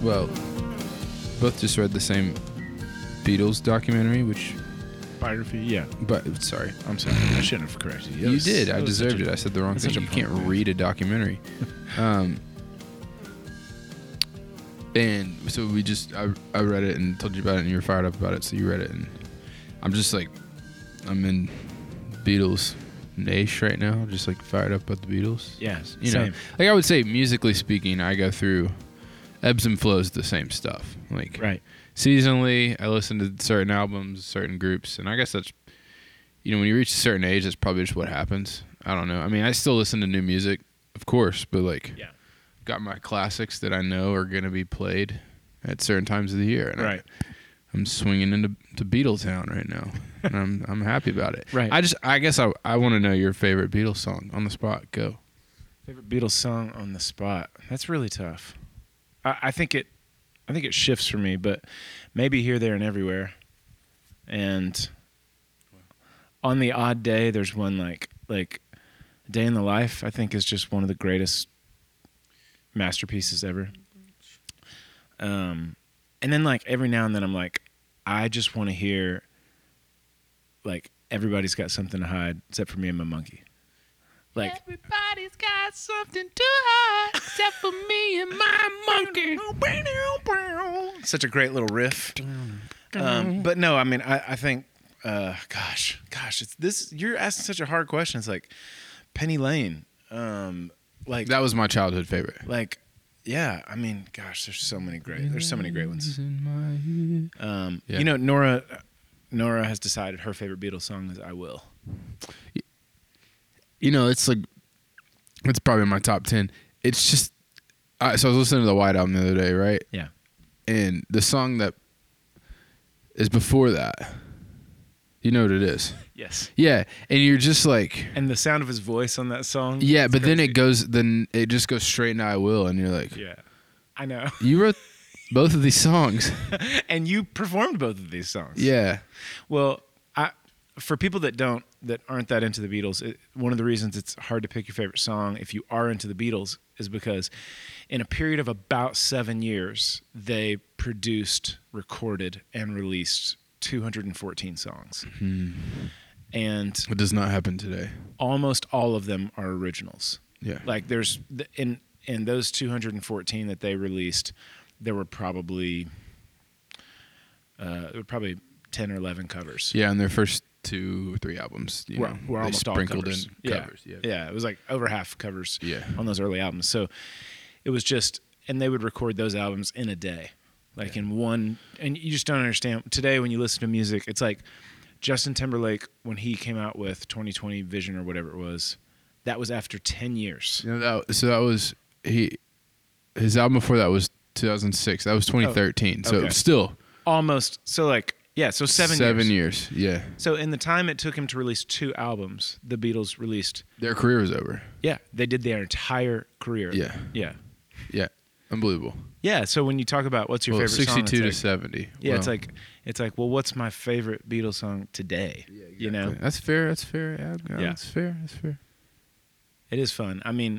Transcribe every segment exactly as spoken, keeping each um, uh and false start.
well, both just read the same Beatles documentary, which. Biography, yeah. But sorry, I'm sorry. I shouldn't have corrected you. That you was- did. I that was deserved such it. a- I said the wrong that's thing. such a You can't punk move. read a documentary. um, and so we just, I, I read it and told you about it, and you were fired up about it. So you read it, and I'm just like, I'm in Beatles niche right now. Just like fired up about the Beatles. Yeah, you same. know, like I would say, musically speaking, I go through ebbs and flows, the same stuff. Like Right. seasonally, I listen to certain albums, certain groups, and I guess that's, you know, when you reach a certain age, that's probably just what happens. I don't know. I mean, I still listen to new music, of course, but like, Yeah. got my classics that I know are gonna be played at certain times of the year, and Right. I, I'm swinging into to Beatletown right now, and I'm I'm happy about it. Right. I just, I guess I I want to know your favorite Beatles song on the spot. Go. Favorite Beatles song on the spot. That's really tough. I, I think it, I think it shifts for me, but maybe Here, There, and Everywhere. And on the odd day, there's one like like Day in the Life. I think is just one of the greatest masterpieces ever. Um, and then like every now and then, I'm like, I just want to hear like Everybody's Got Something to Hide, except for Me and My Monkey. Like Everybody's got something to hide except for me and my monkey. such a great little riff. Um, but no, I mean, I, I think, uh, gosh, gosh, it's this. You're asking such a hard question. It's like Penny Lane, um, like That was my childhood favorite. like, yeah. I mean, gosh, there's so many great. There's so many great ones. Um, Yeah. You know, Nora, Nora has decided her favorite Beatles song is "I Will." You know, it's like, it's probably in my top ten. It's just, I, so I was listening to the White Album the other day, right? Yeah. And the song that is before that, you know what it is? Yes. Yeah, and you're just like, And the sound of his voice on that song. yeah, it's but then crazy. it goes, then it just goes straight into I Will, and you're like, Yeah, I know. you wrote both of these songs. And you performed both of these songs. Yeah. Well, I, for people that don't, that aren't that into the Beatles, it, one of the reasons it's hard to pick your favorite song if you are into the Beatles is because in a period of about seven years, they produced, recorded, and released two hundred fourteen songs. Hmm. And It does not happen today. almost all of them are originals. Yeah. Like there's, in, in those two hundred fourteen that they released, there were probably, uh, there were probably ten or eleven covers. Yeah, and their first two or three albums, you Were, know, were they almost all sprinkled covers. in Yeah. covers. Yeah. Yeah, it was like over half covers Yeah. on those early albums. So it was just, and they would record those albums in a day, like Yeah. in one, and you just don't understand. Today, when you listen to music, it's like Justin Timberlake, when he came out with twenty twenty Vision or whatever it was, that was after ten years. You know, that, so that was, he, his album before that was two thousand six. That was twenty thirteen. So okay. still Almost, so like, yeah, so seven, seven years. years. Yeah. So in the time it took him to release two albums, the Beatles released, Their career was over. yeah, they did their entire career. Yeah. Yeah. Yeah. Unbelievable. Yeah, so when you talk about what's your Well, favorite song, sixty-two to it's like, seventy. yeah, it's Well, like it's like, well, what's my favorite Beatles song today? You know, that's fair. That's fair. Yeah, yeah, Yeah. That's fair. That's fair. it is fun. I mean,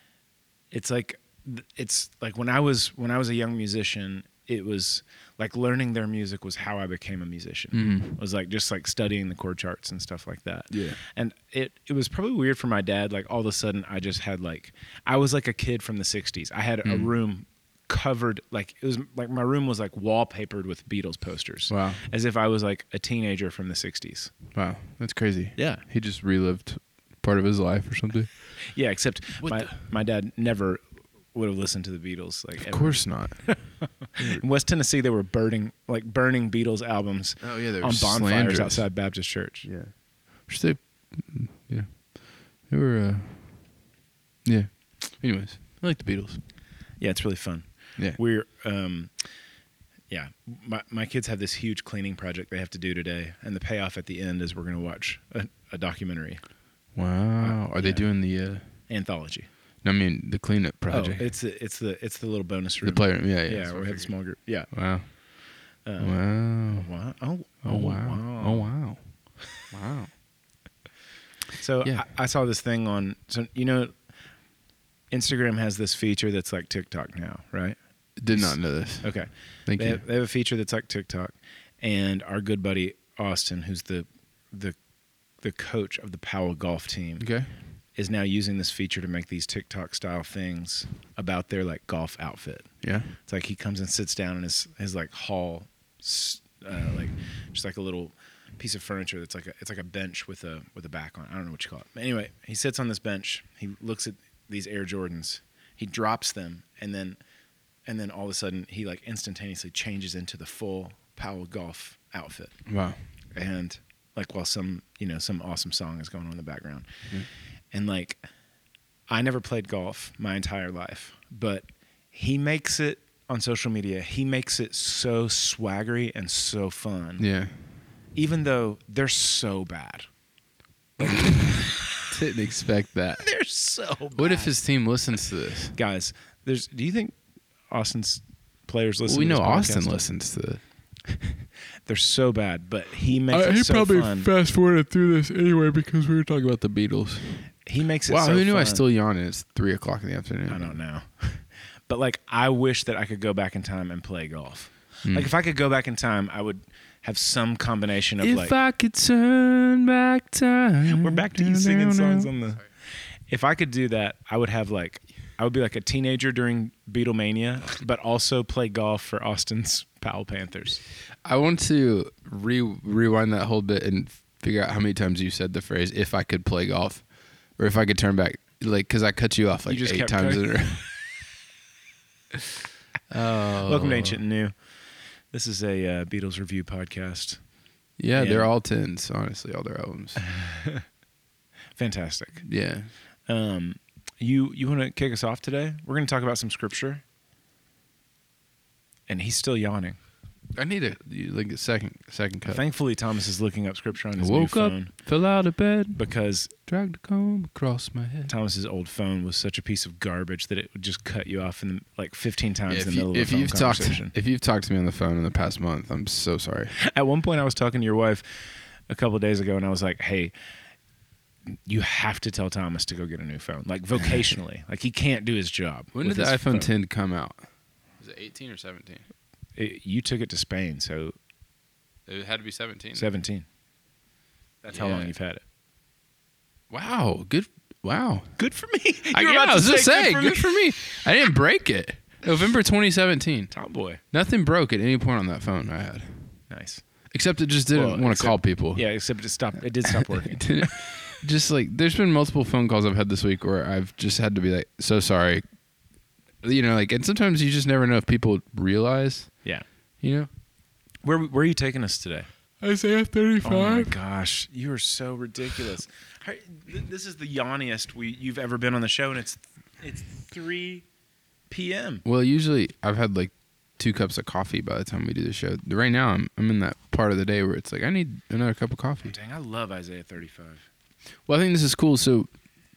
it's like it's like when I was when I was a young musician, it was like learning their music was how I became a musician. Mhm. It was like just like studying the chord charts and stuff like that. Yeah. And it it was probably weird for my dad. Like all of a sudden, I just had like I was like a kid from the sixties. I had a Mm. room covered like it was like my room was like wallpapered with Beatles posters. Wow. As if I was like a teenager from the sixties. Wow. That's crazy. Yeah. He just relived part of his life or something. Yeah, except What my the- my dad never would have listened to the Beatles. Like Of ever. course not. In West Tennessee, they were burning like burning Beatles albums Oh yeah, they were on bonfires slanderous. outside Baptist Church. Yeah. Which they, yeah, they were. Uh, yeah. Anyways, I like the Beatles. Yeah, it's really fun. Yeah. We're um, yeah. My my kids have this huge cleaning project they have to do today, and the payoff at the end is we're going to watch a, a documentary Wow. Are they yeah. doing the? Uh, anthology. no, I mean the cleanup project. Oh, it's the it's the it's the little bonus room. the playroom. Yeah, yeah. Yeah, that's where what we I have a figured. small group. Yeah. Wow. Um, Wow. Wow. Oh, Oh wow. Oh wow. Wow. So Yeah. I, I saw this thing on. So you know, Instagram has this feature that's like TikTok now, right? Did not know this. Okay. Thank they you. Have, they have a feature that's like TikTok, and our good buddy Austin, who's the the the coach of the Powell golf team, Okay. is now using this feature to make these TikTok style things about their like golf outfit. Yeah. It's like he comes and sits down in his his like hall, uh, like just like a little piece of furniture that's like a it's like a bench with a with a back on. I don't know what you call it. But anyway, he sits on this bench. He looks at these Air Jordans. He drops them, and then and then all of a sudden he like instantaneously changes into the full Powell golf outfit. Wow. And like while some you know some awesome song is going on in the background, Mm-hmm. and like I never played golf my entire life, but he makes it on social media. He makes it so swaggery and so fun. Yeah. Even though they're so bad. Didn't expect that. They're so bad. What if his team listens to this? Guys, there's do you think Austin's players listen Well, we to know this Austin podcast? listens to it. They're so bad, but he makes Uh, it he so probably fun. fast forwarded through this anyway because we were talking about the Beatles. He makes it Wow, so who knew fun. I still yawn and it's three o'clock in the afternoon? I don't know. But like I wish that I could go back in time and play golf. Mm. Like if I could go back in time, I would have some combination of If like I could turn back time. we're back to you singing songs on the. If I could do that, I would have like, I would be like a teenager during Beatlemania, but also play golf for Austin's Powell Panthers. I want to re- rewind that whole bit and figure out how many times you said the phrase "if I could play golf," or if I could turn back, like because I cut you off like You just eight kept times cutting. in a row. Oh, Welcome to Ancient and New. This is a uh, Beatles review podcast. Yeah, Yeah. they're all tens. Honestly, all their albums. Fantastic. Yeah. Um, you you want to kick us off today? We're going to talk about some scripture. And he's still yawning. I need a like a second second cut. Thankfully, Thomas is looking up scripture on I his woke new up, phone fell out of bed, because dragged a comb across my head. Thomas's old phone was such a piece of garbage that it would just cut you off in the, like fifteen times Yeah, in the if, middle you, of if a phone you've talked conversation. if you've talked to me on the phone in the past month, I'm so sorry. At one point, I was talking to your wife a couple of days ago, and I was like, "Hey, you have to tell Thomas to go get a new phone, like vocationally. Like he can't do his job." When with did the his iPhone phone. ten come out? Was it eighteen or seventeen? It, you took it to Spain, so It had to be seventeen. seventeen. That's how Yeah. long you've had it. Wow, good. Wow. Good for me. You I, were yeah, about I to was just say, saying, good for me. I didn't break it. November twenty seventeen. Tomboy. Nothing broke at any point on that phone I had, Nice. except it just didn't Well, want to except- call people. Yeah, except it stopped. It did stop working. It didn't- just like there's been multiple phone calls I've had this week where I've just had to be like, so sorry. You know, like, and sometimes you just never know if people realize. Yeah. You know. Where where are you taking us today? Isaiah thirty-five. Oh my gosh, you are so ridiculous. How- th- This is the yawniest we you've ever been on the show, and it's it's three p.m. Well, usually I've had like two cups of coffee by the time we do the show. Right now, I'm I'm in that part of the day where it's like I need another cup of coffee. Dang, I love Isaiah thirty-five. Well, I think this is cool. So,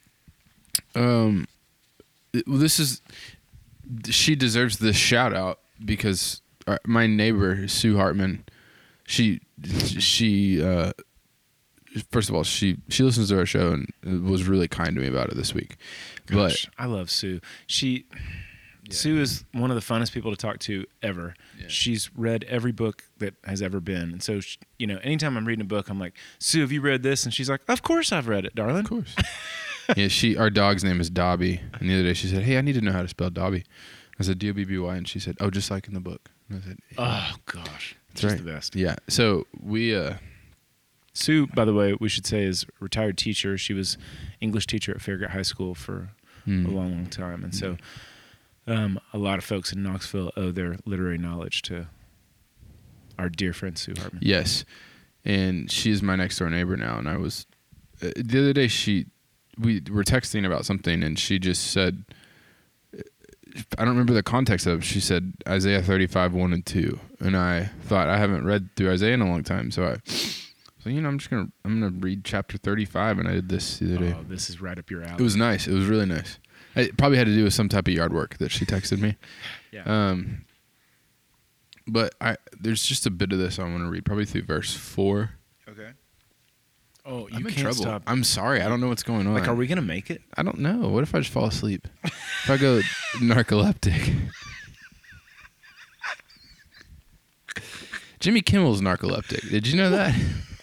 um, it- well, this is she deserves this shout out because uh, my neighbor Sue Hartman, she she uh, first of all she she listens to our show and was really kind to me about it this week. Gosh, I love Sue. She Yeah. Sue is one of the funnest people to talk to ever. Yeah. She's read every book that has ever been, and so she, you know, anytime I'm reading a book, I'm like, Sue, have you read this? And she's like, Of course I've read it, darling. Of course. Yeah, she. Our dog's name is Dobby, and the other day she said, "Hey, I need to know how to spell Dobby." I said, D O B B Y, and she said, "Oh, just like in the book." And I said, Oh gosh, That's she's right. the best. "Yeah." So we, uh, Sue, by the way, we should say is a retired teacher. She was English teacher at Fairgate High School for hmm. a long, long time, and so um, a lot of folks in Knoxville owe their literary knowledge to our dear friend Sue Hartman. Yes, and she's my next door neighbor now. And I was uh, the other day. She we were texting about something, and she just said, I don't remember the context of it. She said Isaiah thirty-five, one and two, and I thought I haven't read through Isaiah in a long time, so I, so you know, I'm just gonna I'm gonna read chapter thirty-five, and I did this the other day. Oh, this is right up your alley. It was nice. It was really nice. It probably had to do with some type of yard work that she texted me. yeah. Um, but I there's just a bit of this I want to read, probably through verse four. okay. Oh, you I'm in can't trouble. stop. I'm sorry. I don't know what's going on. Like, are we gonna make it? I don't know. What if I just fall asleep? If I go narcoleptic? Jimmy Kimmel's narcoleptic. Did you know that?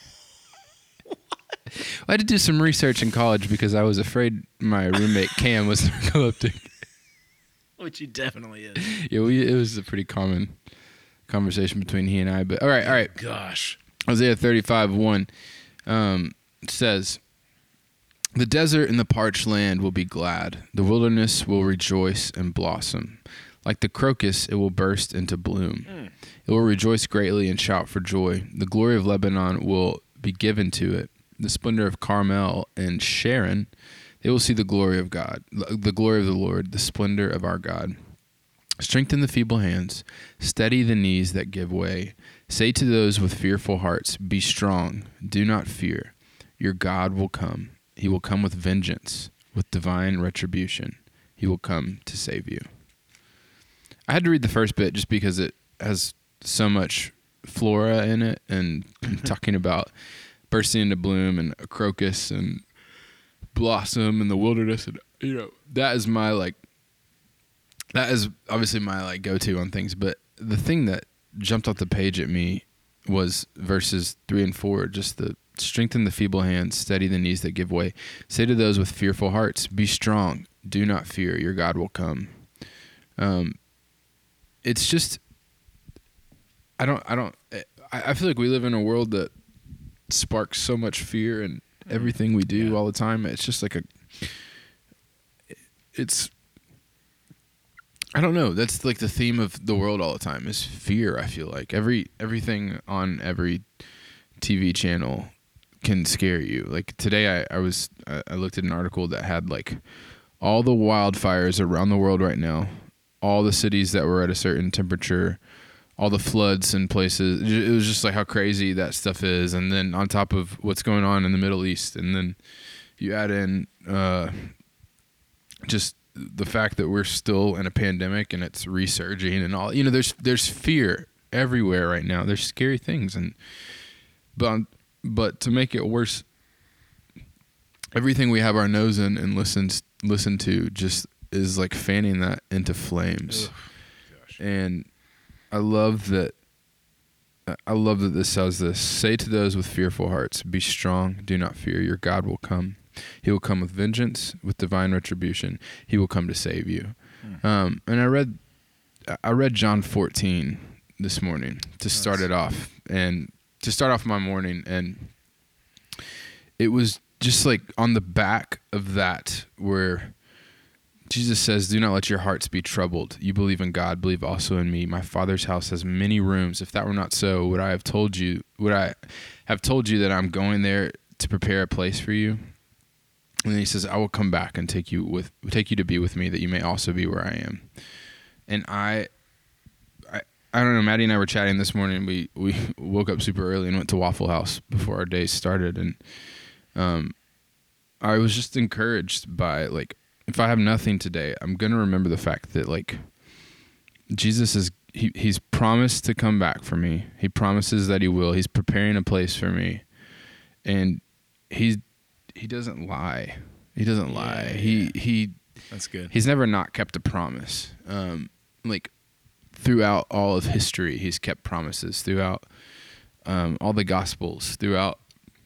I had to do some research in college because I was afraid my roommate Cam was narcoleptic. Which he definitely is. Yeah, we, it was a pretty common conversation between he and I. But all right, all right. Gosh. Isaiah thirty-five one um, says, "The desert and the parched land will be glad. The wilderness will rejoice and blossom. Like the crocus, it will burst into bloom. Mm. It will rejoice greatly and shout for joy. The glory of Lebanon will be given to it. The splendor of Carmel and Sharon, they will see the glory of God, the glory of the Lord, the splendor of our God. Strengthen the feeble hands, steady the knees that give way. Say to those with fearful hearts, be strong, do not fear. Your God will come. He will come with vengeance, with divine retribution. He will come to save you." I had to read the first bit just because it has so much flora in it and talking about bursting into bloom and a crocus and blossom and the wilderness. And, you know, that is my, like, that is obviously my, like, go-to on things. But the thing that jumped off the page at me was verses three and four, just the strengthen the feeble hands, steady the knees that give way. Say to those with fearful hearts, be strong, do not fear, your God will come. Um, it's just, I don't, I don't, I, I feel like we live in a world that sparks so much fear in everything we do yeah. all the time. It's just like a, it's, I don't know. That's like the theme of the world all the time is fear. I feel like every, everything on every T V channel can scare you. Like today I, I was, I looked at an article that had like all the wildfires around the world right now, all the cities that were at a certain temperature, all the floods in places. It was just like how crazy that stuff is. And then on top of what's going on in the Middle East, and then you add in uh, just the fact that we're still in a pandemic and it's resurging and all, you know, there's, there's fear everywhere right now. There's scary things. And, but, but to make it worse, everything we have our nose in and listens, listen to just is like fanning that into flames. Ugh, and I love that. I love that this says this. Say to those with fearful hearts, be strong, do not fear. Your God will come. He will come with vengeance, with divine retribution. He will come to save you. Mm. Um, and I read, I read John fourteen this morning to start nice. it off, and to start off my morning, and it was just like on the back of that where Jesus says, do not let your hearts be troubled. You believe in God, believe also in me. My Father's house has many rooms. If that were not so, would I have told you, would I have told you that I'm going there to prepare a place for you? And then he says, I will come back and take you with, take you to be with me, that you may also be where I am. And I, I, I don't know, Maddie and I were chatting this morning. We, we woke up super early and went to Waffle House before our day started. And, um, I was just encouraged by, like, if I have nothing today, I'm going to remember the fact that, like, Jesus is, he, he's promised to come back for me. He promises that he will. He's preparing a place for me. And he's, he doesn't lie. He doesn't yeah, lie. Yeah. He, he, that's good. He's never not kept a promise. Um, like throughout all of history, he's kept promises throughout, um, all the gospels, throughout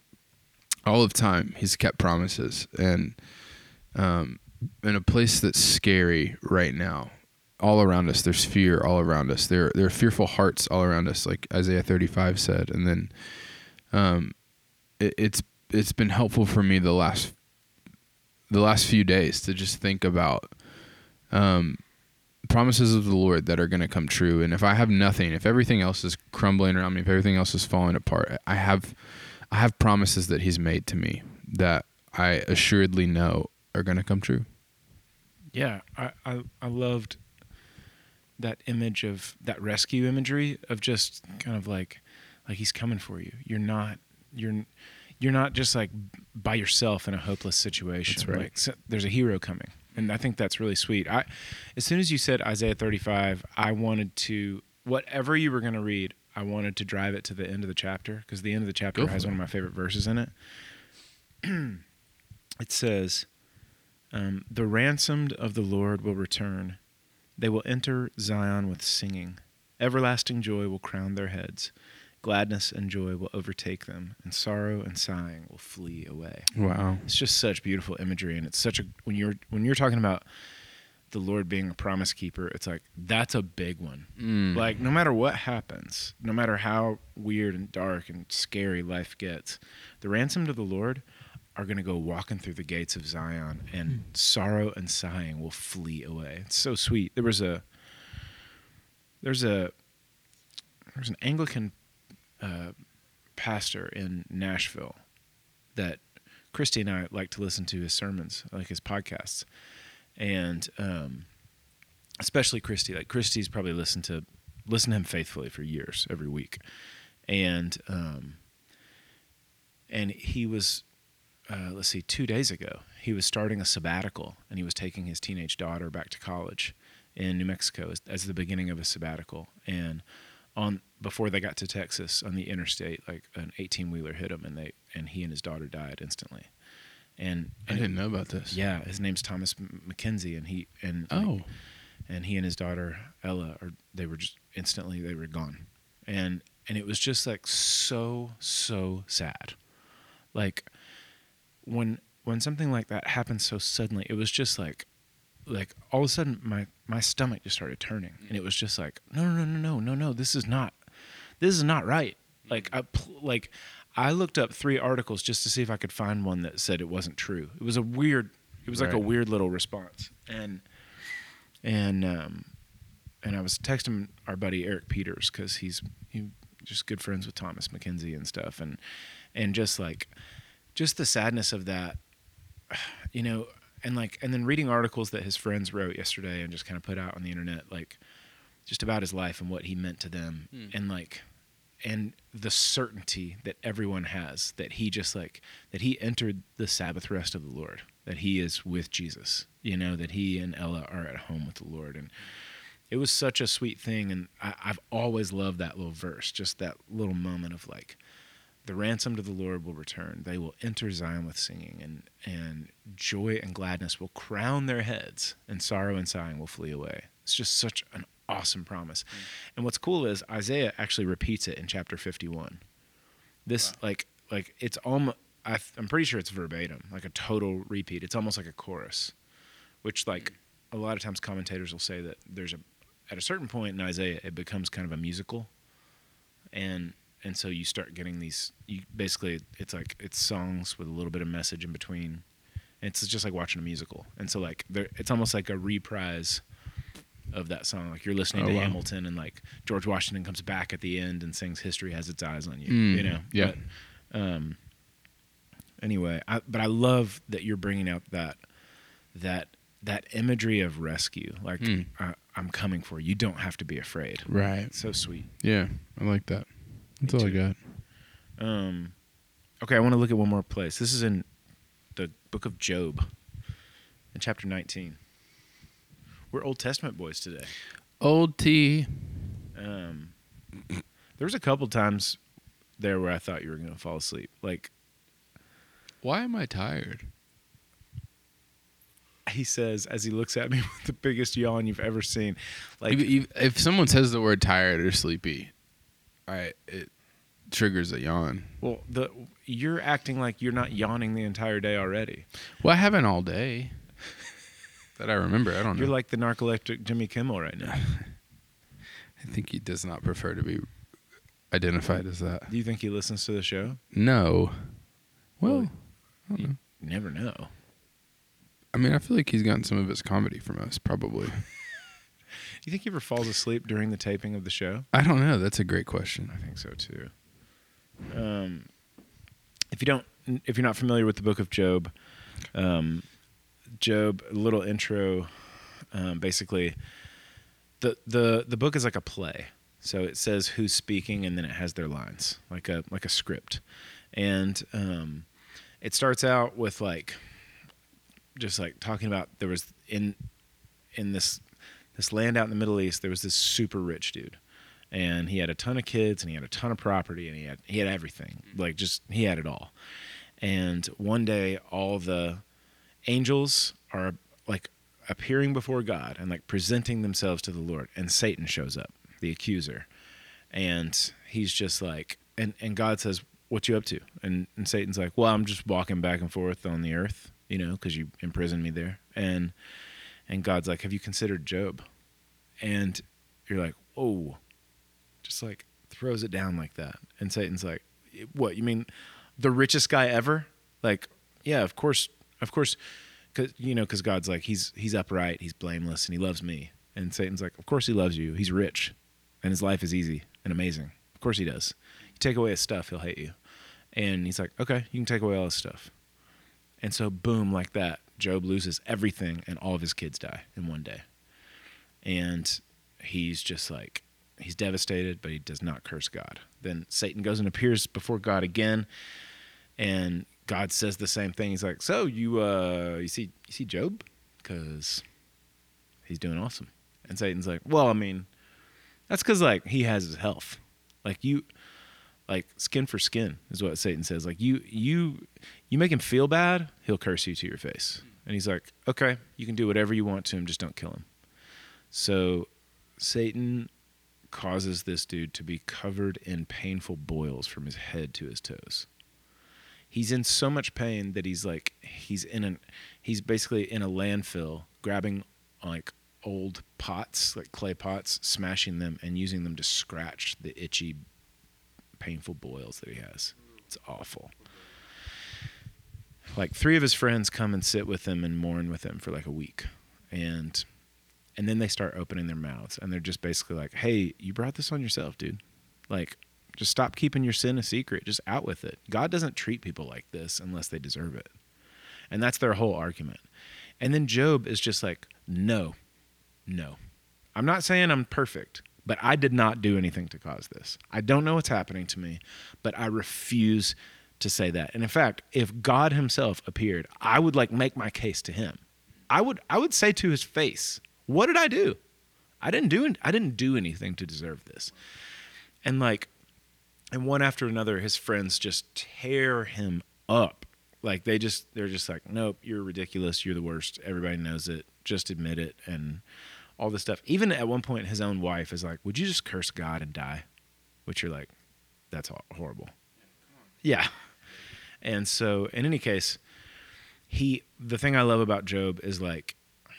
all of time, he's kept promises. And, um, in a place that's scary right now, all around us, there's fear all around us. There, there are fearful hearts all around us, like Isaiah thirty-five said. And then, um, it, it's it's been helpful for me the last the last few days to just think about um, promises of the Lord that are going to come true. And if I have nothing, if everything else is crumbling around me, if everything else is falling apart, I have I have promises that He's made to me that I assuredly know are going to come true. Yeah, I, I I loved that image of that rescue imagery of just kind of like like He's coming for you. You're not you're you're not just like by yourself in a hopeless situation. That's right. Like, so there's a hero coming, and I think that's really sweet. I as soon as you said Isaiah thirty-five, I wanted to whatever you were going to read, I wanted to drive it to the end of the chapter because the end of the chapter has one of my favorite verses in it. It says, Um, the ransomed of the Lord will return. They will enter Zion with singing. Everlasting joy will crown their heads. Gladness and joy will overtake them, and sorrow and sighing will flee away. Wow. It's just such beautiful imagery, and it's such a when you're when you're talking about the Lord being a promise keeper, it's like that's a big one. Mm. Like no matter what happens, no matter how weird and dark and scary life gets, the ransomed of the Lord are going to go walking through the gates of Zion, and mm. sorrow and sighing will flee away. It's so sweet. There was a there's a there's an Anglican uh, pastor in Nashville that Christy and I like to listen to his sermons, like his podcasts. And um, especially Christy, like Christy's probably listened to listen to him faithfully for years, every week. And um, and he was, uh, let's see, two days ago, he was starting a sabbatical, and he was taking his teenage daughter back to college in New Mexico as, as the beginning of a sabbatical. And on before they got to Texas on the interstate, like an eighteen-wheeler hit him, and they and he and his daughter died instantly. And, and I didn't know about this. Yeah, his name's Thomas McKenzie, and he and oh, like, and he and his daughter Ella, or they were just instantly they were gone, and and it was just like so so sad, like when when something like that happens so suddenly, it was just like like all of a sudden my my stomach just started turning, and it was just like no no no no no no this is not this is not right. Like I like. I looked up three articles just to see if I could find one that said it wasn't true. It was a weird, it was like right. a weird little response. And, and, um, and I was texting our buddy Eric Peters, cause he's, he just good friends with Thomas McKenzie and stuff. And, and just like, just the sadness of that, you know, and like, and then reading articles that his friends wrote yesterday and just kind of put out on the internet, like just about his life and what he meant to them. Mm. And like, and the certainty that everyone has that he just like, that he entered the Sabbath rest of the Lord, that he is with Jesus, you know, that he and Ella are at home with the Lord. And it was such a sweet thing. And I, I've always loved that little verse, just that little moment of like, the ransomed of the Lord will return. They will enter Zion with singing, and, and joy and gladness will crown their heads, and sorrow and sighing will flee away. It's just such an awesome promise. Mm. And what's cool is Isaiah actually repeats it in chapter fifty-one. This wow. like like it's almost I'm pretty sure it's verbatim, like a total repeat. It's almost like a chorus, which like mm. a lot of times commentators will say that there's a at a certain point in Isaiah it becomes kind of a musical, and and so you start getting these. You basically it's like it's songs with a little bit of message in between. And it's just like watching a musical, and so like there, it's almost like a reprise of that song. Like you're listening oh, to wow. Hamilton, and like George Washington comes back at the end and sings "History Has Its Eyes on You." Mm, you know, yeah. But, um. Anyway, I, but I love that you're bringing out that that that imagery of rescue. Like mm. I, I'm coming for you. You don't have to be afraid. Right. It's so sweet. Yeah, I like that. That's all I got. Um. Okay, I want to look at one more place. This is in the book of Job, in chapter nineteen. We're Old Testament boys today. Old T. Um, there was a couple times there where I thought you were going to fall asleep. Like, why am I tired? He says as he looks at me with the biggest yawn you've ever seen. Like, if, if someone says the word tired or sleepy, I it triggers a yawn. Well, the you're acting like you're not yawning the entire day already. Well, I haven't all day. That I remember. I don't know. You're like the narcoleptic Jimmy Kimmel right now. I think he does not prefer to be identified as that. Do you think he listens to the show? No. Well, well I don't you know. Never know. I mean, I feel like he's gotten some of his comedy from us, probably. Do you think he ever falls asleep during the taping of the show? I don't know. That's a great question. I think so too. Um, if you don't, if you're not familiar with the book of Job, um, Job, a little intro. Um, basically, the the the book is like a play. So it says who's speaking, and then it has their lines, like a like a script. And um, it starts out with like, just like talking about there was in in this this land out in the Middle East, there was this super rich dude, and he had a ton of kids, and he had a ton of property, and he had he had everything, like just he had it all. And one day, all the angels are like appearing before God and like presenting themselves to the Lord, and Satan shows up, the accuser, And he's just like, and, and God says, what you up to? And, and Satan's like, well, I'm just walking back and forth on the earth, you know, because you imprisoned me there. And and God's like, have you considered Job? And you're like, whoa, just like throws it down like that. And Satan's like, what, you mean the richest guy ever? Like, yeah, of course, of course, cause, you know, because God's like, he's he's upright, he's blameless, and he loves me. And Satan's like, of course he loves you. He's rich, and his life is easy and amazing. Of course he does. You take away his stuff, he'll hate you. And he's like, okay, you can take away all his stuff. And so, boom, like that, Job loses everything, and all of his kids die in one day. And he's just like, he's devastated, but he does not curse God. Then Satan goes and appears before God again, and God says the same thing. He's like, so you uh, you see you see Job? Because he's doing awesome. And Satan's like, well, I mean, that's because, like, he has his health. Like, you, like, skin for skin is what Satan says. Like, you, you, you make him feel bad, he'll curse you to your face. And he's like, okay, you can do whatever you want to him, just don't kill him. So Satan causes this dude to be covered in painful boils from his head to his toes. He's in so much pain that he's like, he's in an, he's basically in a landfill, grabbing like old pots, like clay pots, smashing them and using them to scratch the itchy, painful boils that he has. It's awful. Like, three of his friends come and sit with him and mourn with him for like a week. And and then they start opening their mouths, and they're just basically like, hey, you brought this on yourself, dude. Like, just stop keeping your sin a secret. Just out with it. God doesn't treat people like this unless they deserve it. And that's their whole argument. And then Job is just like, no, no. I'm not saying I'm perfect, but I did not do anything to cause this. I don't know what's happening to me, but I refuse to say that. And in fact, if God himself appeared, I would like make my case to him. I would I would say to his face, what did I do? I didn't do I didn't do anything to deserve this. And like, and one after another, his friends just tear him up. Like, they just, they're just like, nope, you're ridiculous. You're the worst. Everybody knows it. Just admit it. And all this stuff. Even at one point, his own wife is like, would you just curse God and die? Which you're like, that's horrible. Yeah. And so, in any case, he, the thing I love about Job is like,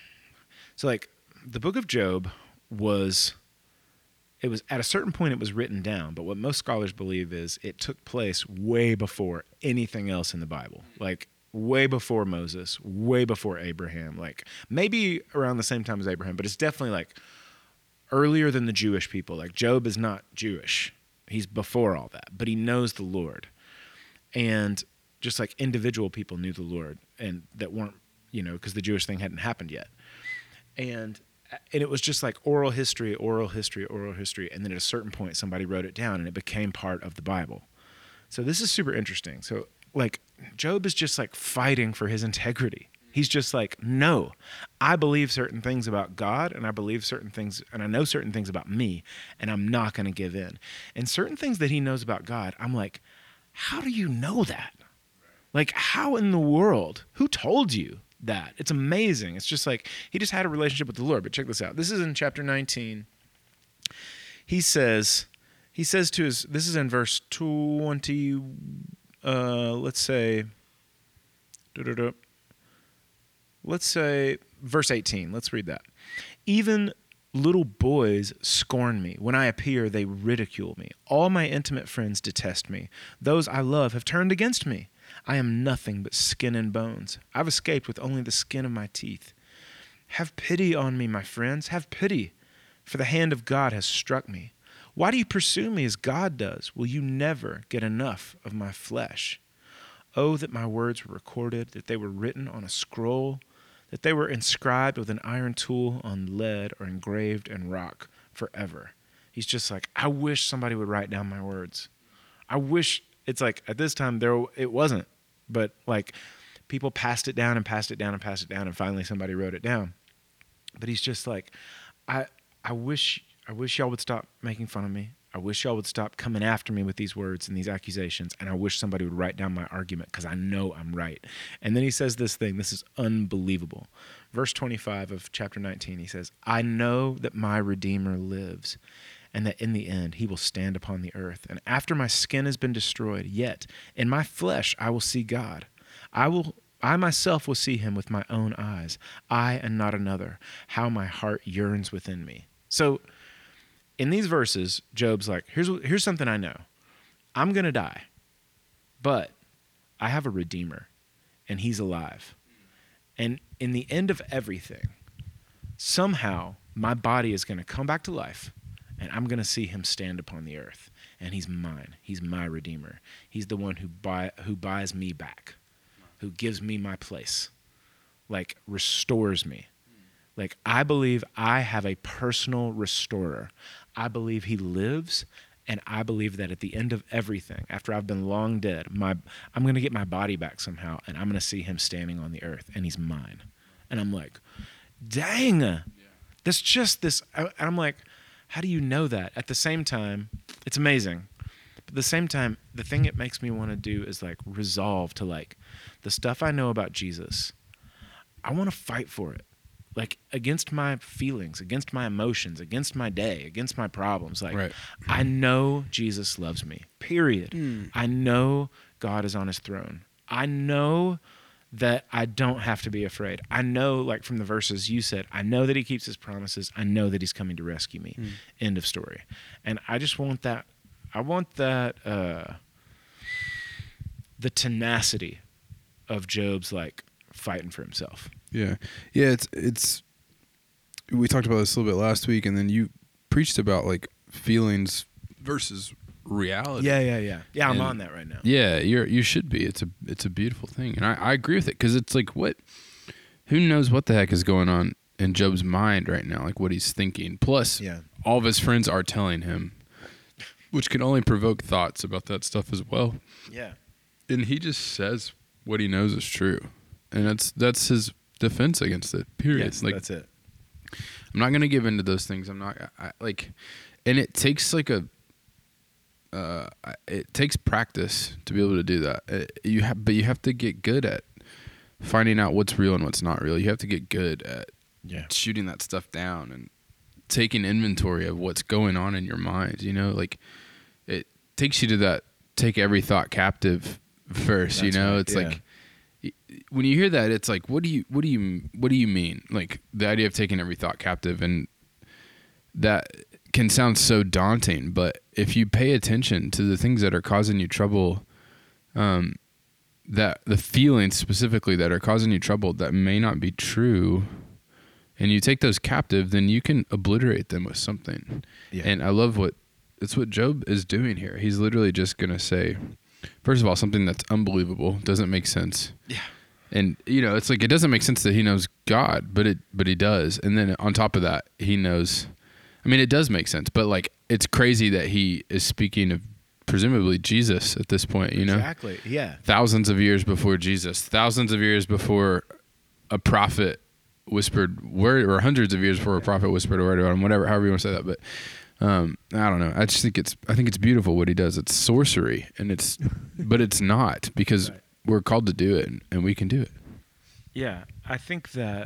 so like, the book of Job was, it was at a certain point it was written down, but what most scholars believe is it took place way before anything else in the Bible. Like, way before Moses, way before Abraham, like maybe around the same time as Abraham, but it's definitely like earlier than the Jewish people. Like, Job is not Jewish. He's before all that, but he knows the Lord. And just like individual people knew the Lord, and that weren't, you know, because the Jewish thing hadn't happened yet. And and it was just like oral history, oral history, oral history. And then at a certain point, somebody wrote it down and it became part of the Bible. So this is super interesting. So like, Job is just like fighting for his integrity. He's just like, no, I believe certain things about God, and I believe certain things, and I know certain things about me, and I'm not going to give in. And certain things that he knows about God, I'm like, how do you know that? Like, how in the world? Who told you that? It's amazing. It's just like, he just had a relationship with the Lord. But check this out. This is in chapter nineteen. He says, he says to his, this is in verse twenty, uh, let's say, let's say verse eighteen. Let's read that. Even little boys scorn me. When I appear, they ridicule me. All my intimate friends detest me. Those I love have turned against me. I am nothing but skin and bones. I've escaped with only the skin of my teeth. Have pity on me, my friends. Have pity, for the hand of God has struck me. Why do you pursue me as God does? Will you never get enough of my flesh? Oh, that my words were recorded, that they were written on a scroll, that they were inscribed with an iron tool on lead or engraved in rock forever. He's just like, I wish somebody would write down my words. I wish, it's like at this time there it wasn't, but like people passed it down and passed it down and passed it down, and finally somebody wrote it down. But he's just like, I I wish I wish y'all would stop making fun of me. I wish y'all would stop coming after me with these words and these accusations, and I wish somebody would write down my argument because I know I'm right. And then he says this thing, this is unbelievable. Verse twenty-five of chapter nineteen, he says, I know that my Redeemer lives, and that in the end he will stand upon the earth. And after my skin has been destroyed, yet in my flesh I will see God. I will I myself will see him with my own eyes, I and not another. How my heart yearns within me. So in these verses, Job's like, here's here's something I know. I'm going to die, but I have a Redeemer, and he's alive. And in the end of everything, somehow my body is going to come back to life, and I'm going to see him stand upon the earth, and he's mine. He's my Redeemer. He's the one who buy, who buys me back, who gives me my place, like restores me. Like, I believe I have a personal restorer. I believe he lives, and I believe that at the end of everything, after I've been long dead, my I'm going to get my body back somehow, and I'm going to see him standing on the earth, and he's mine. And I'm like, dang, yeah. That's just this. And I'm like, how do you know that? At the same time, it's amazing. But at the same time, the thing it makes me want to do is like resolve to like the stuff I know about Jesus. I want to fight for it. Like against my feelings, against my emotions, against my day, against my problems. Like right. I know Jesus loves me, period. Mm. I know God is on his throne. I know that I don't have to be afraid. I know, like from the verses you said, I know that he keeps his promises. I know that he's coming to rescue me. Mm. End of story. And I just want that, I want that, uh, the tenacity of Job's like fighting for himself. Yeah. Yeah, it's it's we talked about this a little bit last week, and then you preached about like feelings versus reality. Yeah, yeah, yeah. Yeah, I'm and on that right now. Yeah, you're you should be. It's a it's a beautiful thing. And I, I agree with it, because it's like, what who knows what the heck is going on in Job's mind right now, like what he's thinking. Plus yeah. all of his friends are telling him, which can only provoke thoughts about that stuff as well. Yeah. And he just says what he knows is true. And that's that's his defense against it, period. Yes, like, that's it. I'm not going to give into those things. I'm not I, like, and it takes like a, uh, it takes practice to be able to do that. It, you have, but you have to get good at finding out what's real and what's not real. You have to get good at yeah. shooting that stuff down and taking inventory of what's going on in your mind. You know, like it takes you to that, take every thought captive first, that's you know, right, it's yeah. like, when you hear that, it's like, what do you, what do you, what do you mean? Like the idea of taking every thought captive, and that can sound so daunting. But if you pay attention to the things that are causing you trouble, um, that the feelings specifically that are causing you trouble that may not be true, and you take those captive, then you can obliterate them with something. Yeah. And I love what it's what Job is doing here. He's literally just gonna say, first of all, something that's unbelievable, doesn't make sense. Yeah. And, you know, it's like, it doesn't make sense that he knows God, but it, but he does. And then on top of that, he knows, I mean, it does make sense, but like, it's crazy that he is speaking of presumably Jesus at this point, you know? Exactly. Yeah. Thousands of years before Jesus, thousands of years before a prophet whispered word, or hundreds of years before a prophet whispered a word about him, whatever, however you want to say that. But, Um, I don't know. I just think it's, I think it's beautiful what he does. It's sorcery, and it's, but it's not, because right. we're called to do it, and, and we can do it. Yeah. I think that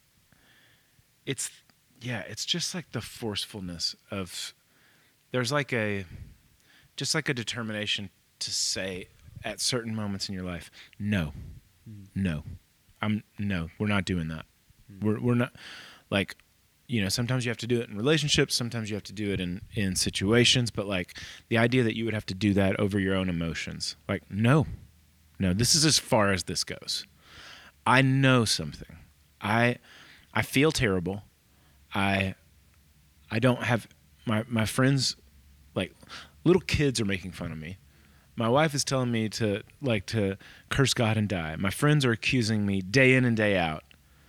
it's, yeah, it's just like the forcefulness of, there's like a, just like a determination to say at certain moments in your life, no, mm. no, I'm no, we're not doing that. Mm. We're, we're not like, you know, sometimes you have to do it in relationships. Sometimes you have to do it in, in situations. But like the idea that you would have to do that over your own emotions, like, no, no, this is as far as this goes. I know something. I, I feel terrible. I, I don't have my, my friends, like little kids are making fun of me. My wife is telling me to like to curse God and die. My friends are accusing me day in and day out.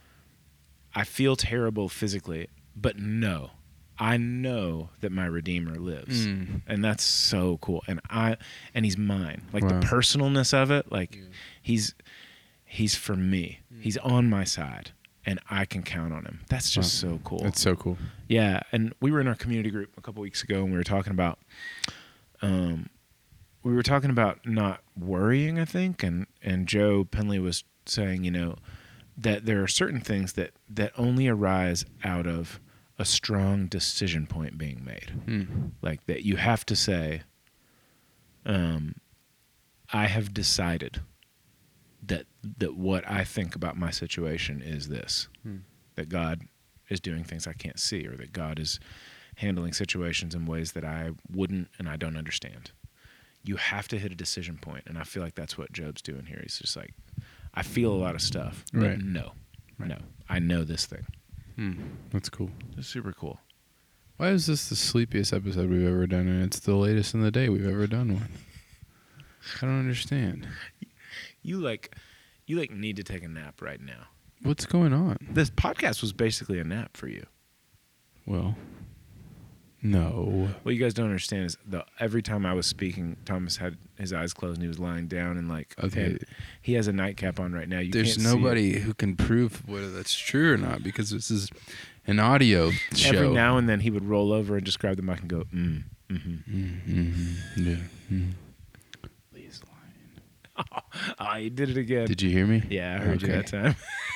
I feel terrible physically, but no, I know that my Redeemer lives, mm. and that's so cool. And I, and he's mine. Like wow. the personalness of it, like yeah. he's, he's for me. Mm. He's on my side, and I can count on him. That's just wow. so cool. That's so cool. Yeah. And we were in our community group a couple weeks ago, and we were talking about, um, we were talking about not worrying, I think. And, and Joe Penley was saying, you know, that there are certain things that, that only arise out of a strong decision point being made. Hmm. Like that you have to say, um, I have decided that that what I think about my situation is this, Hmm. that God is doing things I can't see, or that God is handling situations in ways that I wouldn't and I don't understand. You have to hit a decision point, and I feel like that's what Job's doing here. He's just like, I feel a lot of stuff, but Right. no, Right. no, I know this thing. Hmm. That's cool. It's super cool. Why is this the sleepiest episode we've ever done, and it's the latest in the day we've ever done one? I don't understand. You like, you like need to take a nap right now. What's going on? This podcast was basically a nap for you. Well, no. What you guys don't understand is the every time I was speaking, Thomas had his eyes closed and he was lying down and like, Okay. and he has a nightcap on right now. You There's can't see it. nobody who can prove whether that's true or not because this is an audio show. Every now and then he would roll over and just grab the mic and go, mm, mm-hmm. Mm-hmm. Yeah. Mm. Lee's lying. Oh, you did it again. Did you hear me? Yeah, I heard you Okay. that time.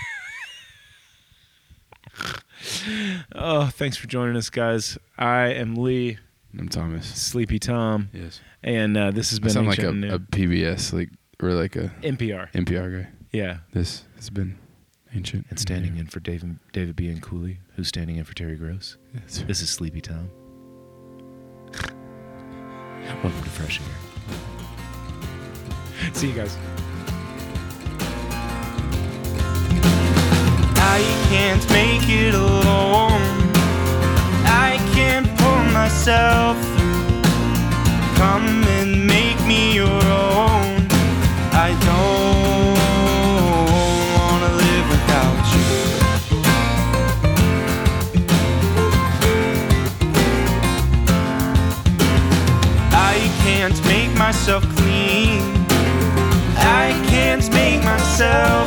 Oh, thanks for joining us, guys. I am Lee, I'm Thomas. Sleepy Tom, Yes. and uh, this has I been sound like Ancient and a, New. a P B S, like or like a N P R. N P R guy. Yeah. This has been Ancient And standing in for David, David B. and Cooley, who's standing in for Terry Gross. Yes. This is Sleepy Tom. Welcome to Fresh Air. See you guys. I can't make it alone. I can't pull myself through. Come and make me your own. I don't wanna live without you. I can't make myself clean. I can't make myself.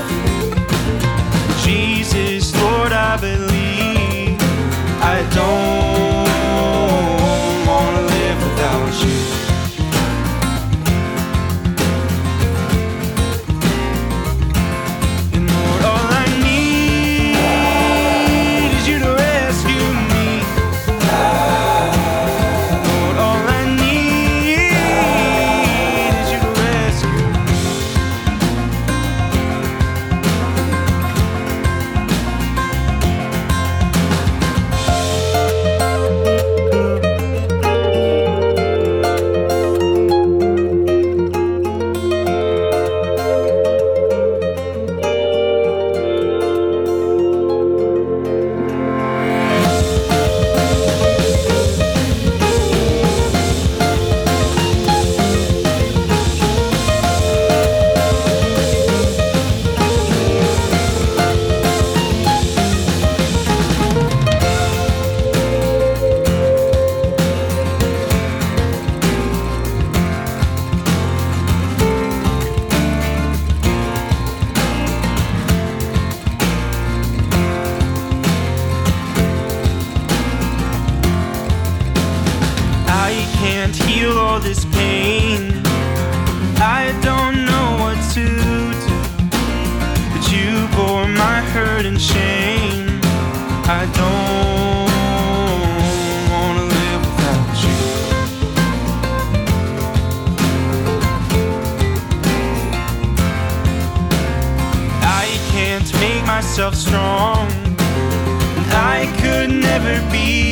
Jesus, Lord, I believe. I don't wanna live without you. And Lord, all I need is you to rescue me. Lord, all I need is you to rescue me. I can't heal all this pain. I don't know what to do. But you bore my hurt and shame. I don't wanna live without you. I can't make myself strong. I could never be